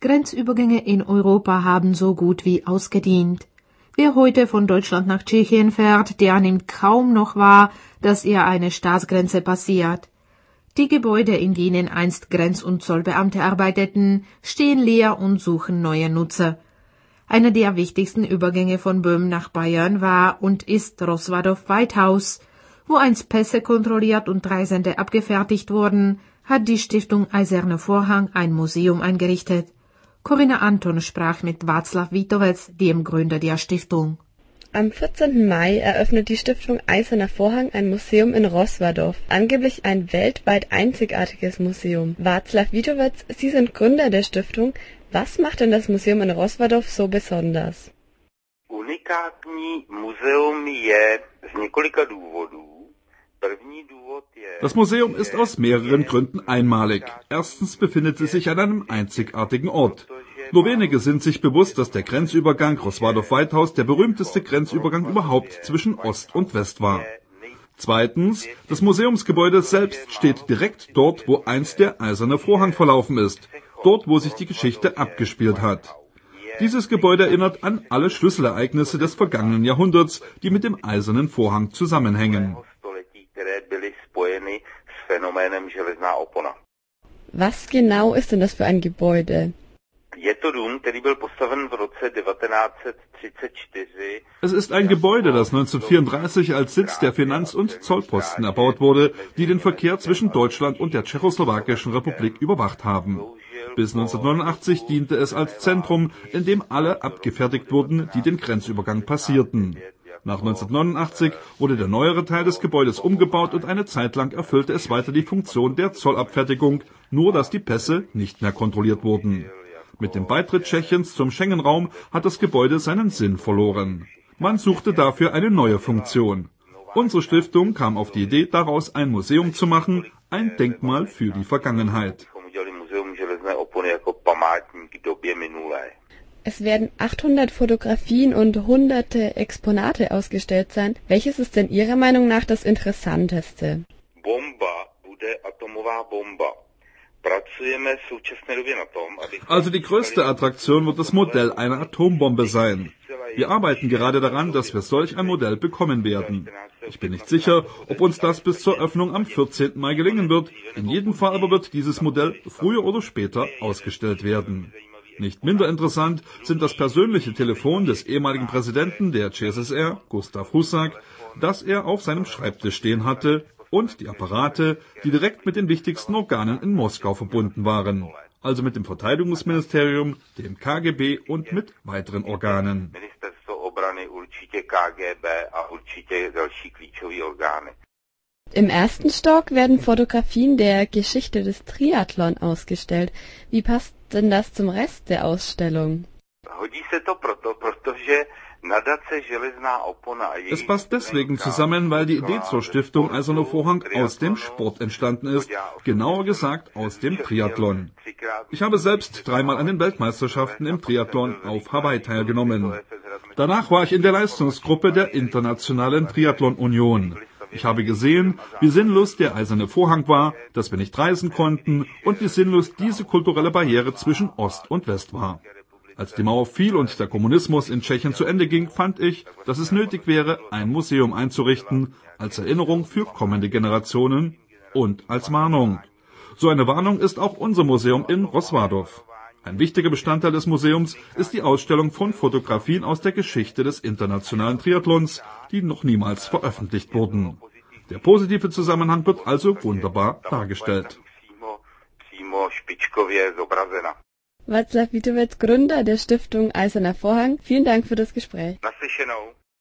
Grenzübergänge in Europa haben so gut wie ausgedient. Wer heute von Deutschland nach Tschechien fährt, der nimmt kaum noch wahr, dass er eine Staatsgrenze passiert. Die Gebäude, in denen einst Grenz- und Zollbeamte arbeiteten, stehen leer und suchen neue Nutzer. Einer der wichtigsten Übergänge von Böhmen nach Bayern war und ist Roswadov-Weithaus. Wo einst Pässe kontrolliert und Reisende abgefertigt wurden, hat die Stiftung Eiserner Vorhang ein Museum eingerichtet. Corinna Anton sprach mit Václav Vítové, dem Gründer der Stiftung. Am 14. Mai eröffnet die Stiftung Eiserner Vorhang ein Museum in Rozvadov, angeblich ein weltweit einzigartiges Museum. Václav Vítové, Sie sind Gründer der Stiftung. Was macht denn das Museum in Rozvadov so besonders? Unikátní muzeum je z několika důvodů. Das Museum ist aus mehreren Gründen einmalig. Erstens befindet es sich an einem einzigartigen Ort. Nur wenige sind sich bewusst, dass der Grenzübergang Roswadov-Weithaus der berühmteste Grenzübergang überhaupt zwischen Ost und West war. Zweitens, das Museumsgebäude selbst steht direkt dort, wo einst der Eiserne Vorhang verlaufen ist. Dort, wo sich die Geschichte abgespielt hat. Dieses Gebäude erinnert an alle Schlüsselereignisse des vergangenen Jahrhunderts, die mit dem Eisernen Vorhang zusammenhängen. Was genau ist denn das für ein Gebäude? Es ist ein Gebäude, das 1934 als Sitz der Finanz- und Zollposten erbaut wurde, die den Verkehr zwischen Deutschland und der Tschechoslowakischen Republik überwacht haben. Bis 1989 diente es als Zentrum, in dem alle abgefertigt wurden, die den Grenzübergang passierten. Nach 1989 wurde der neuere Teil des Gebäudes umgebaut und eine Zeit lang erfüllte es weiter die Funktion der Zollabfertigung, nur dass die Pässe nicht mehr kontrolliert wurden. Mit dem Beitritt Tschechiens zum Schengen-Raum hat das Gebäude seinen Sinn verloren. Man suchte dafür eine neue Funktion. Unsere Stiftung kam auf die Idee, daraus ein Museum zu machen, ein Denkmal für die Vergangenheit. Es werden 800 Fotografien und hunderte Exponate ausgestellt sein. Welches ist denn Ihrer Meinung nach das Interessanteste? Also die größte Attraktion wird das Modell einer Atombombe sein. Wir arbeiten gerade daran, dass wir solch ein Modell bekommen werden. Ich bin nicht sicher, ob uns das bis zur Öffnung am 14. Mai gelingen wird. In jedem Fall aber wird dieses Modell früher oder später ausgestellt werden. Nicht minder interessant sind das persönliche Telefon des ehemaligen Präsidenten der CSSR, Gustav Husak, das er auf seinem Schreibtisch stehen hatte, und die Apparate, die direkt mit den wichtigsten Organen in Moskau verbunden waren, also mit dem Verteidigungsministerium, dem KGB und mit weiteren Organen. Im ersten Stock werden Fotografien der Geschichte des Triathlon ausgestellt. Wie passt denn das zum Rest der Ausstellung? Es passt deswegen zusammen, weil die Idee zur Stiftung Eiserner Vorhang aus dem Sport entstanden ist, genauer gesagt aus dem Triathlon. Ich habe selbst 3-mal an den Weltmeisterschaften im Triathlon auf Hawaii teilgenommen. Danach war ich in der Leistungsgruppe der Internationalen Triathlon-Union. Ich habe gesehen, wie sinnlos der Eiserne Vorhang war, dass wir nicht reisen konnten und wie sinnlos diese kulturelle Barriere zwischen Ost und West war. Als die Mauer fiel und der Kommunismus in Tschechien zu Ende ging, fand ich, dass es nötig wäre, ein Museum einzurichten, als Erinnerung für kommende Generationen und als Warnung. So eine Warnung ist auch unser Museum in Rozvadov. Ein wichtiger Bestandteil des Museums ist die Ausstellung von Fotografien aus der Geschichte des internationalen Triathlons, die noch niemals veröffentlicht wurden. Der positive Zusammenhang wird also wunderbar dargestellt. Václav Vítové, Gründer der Stiftung Eiserner Vorhang, vielen Dank für das Gespräch.